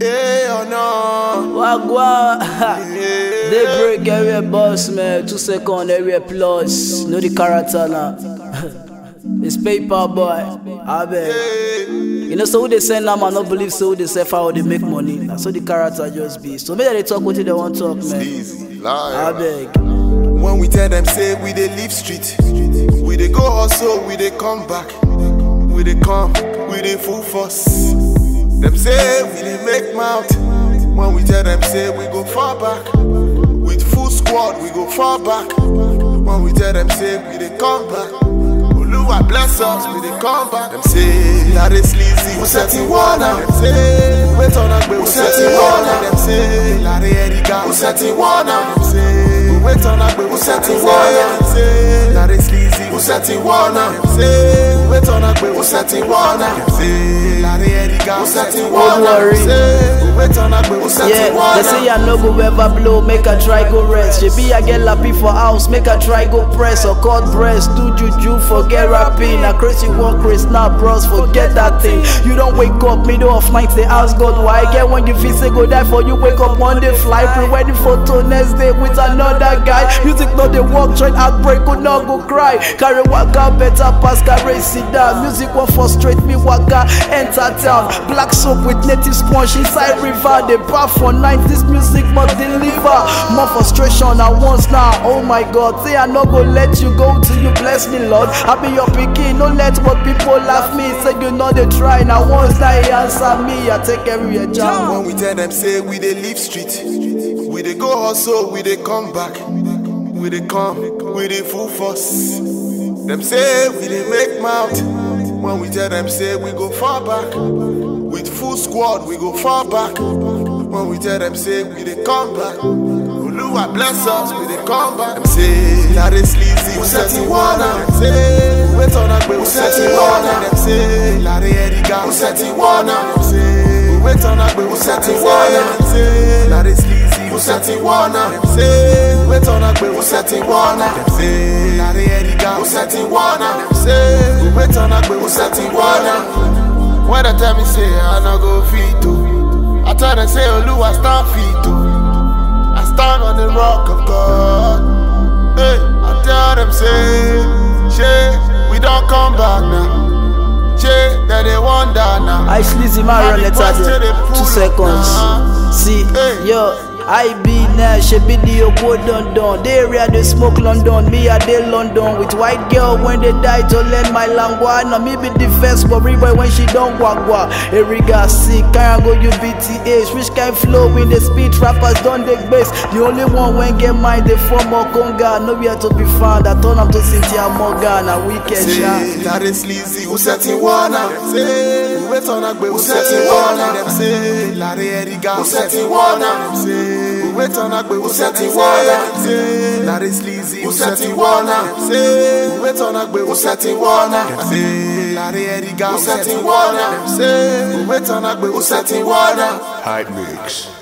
Hey, oh no. Wagwa. They break area boss, man. 2 second area plus. Know the character now. It's paper boy. I bet. You know, so who they send them, I not believe so who they say how they make money. That's how the character just be. So maybe they talk what they want to talk, man. Easy, lie. I beg. When we tell them say we dey leave street, we dey go hustle, we dey come back, we dey come, we dey full force. Them say we dey make mouth. When we tell them say we go far back, with full squad we go far back. When we tell them say we dey come back, Oluwa bless us, we dey come back. Them say that is sleazy, we setting one out. Them say we wait on us, we setting one out. Them say that is Eriga, we setting one out. Them say we wait on us, we setting one out. Them say that is sleazy, we setting one out. Them say we wait on us, we setting one out. Them say that is Eriga, we setting one out. Them say we wait on us, we setting one out. They say I no go ever blow, make a try go rest. She be I get lappy for house, make a try go press or cut breast, do juju, forget rapping. A crazy walk, Chris now bros, forget that thing. You don't wake up middle of night, say ask God why. Get when you feel say go die for you, wake up Monday, fly, pre-wedding photo next day with another guy. Music no they walk, join outbreak, go not go cry. Carry waka better pass, carry sit down. Music won't frustrate me, waka enter town. Black soap with native sponge inside river. They bath for night, this music must deliver. More frustration at once now, oh my God. Say I no go let you go till you bless me, Lord. I be your pikin, no let what people laugh me. Say you know they try, now once that he answer me, I take every job. When we tell them say we dey leave street, we dey go hustle, we dey come back, we dey come, we dey full force. Them say we dey make mouth. When we tell them say we go far back, with full squad we go far back. When we tell them say we dey come back, Oluwa bless us, we dey come back. Them say that is sleazy, we setting one out. Them say we wait on us, we setting one out. Them say that is Eriga, we setting one out. Them say we wait on us, we setting one out. Them say that is sleazy, we setting one out. Them say we wait on us, we setting one out. Them say that is Eriga, we setting one out. Them say we wait on us, we setting one out. When they tell me say I no go fit to, I tell them say Oluwa stand fit to. I stand on the rock of God. Hey, I tell them say, shey, we don't come back now. Shey, that they wonder now. I sleazy my run it at 2 seconds. See, yo. I be now, she be the go London. They area they smoke London, me a day London. With white girl when they die to learn my language. Now me be the first worry boy when she don't wagwa. Eriga sick, can't go UBTH. Which kind flow in the speed rappers don't take base. The only one when get mine they form more conga. Nowhere to be found. I turn up to Cynthia Morgan a weekend shot. That is sleazy, we setting one out. Say we wait on us, we setting one out. Them say Larry Eriga, we setting one out. Them say we wait on us, we setting one out. Say that is sleazy, we setting one out. Say we wait on us, we setting one out. Say Larry Eriga, we setting one out. Say we wait on us, we setting one out. Hype Mix.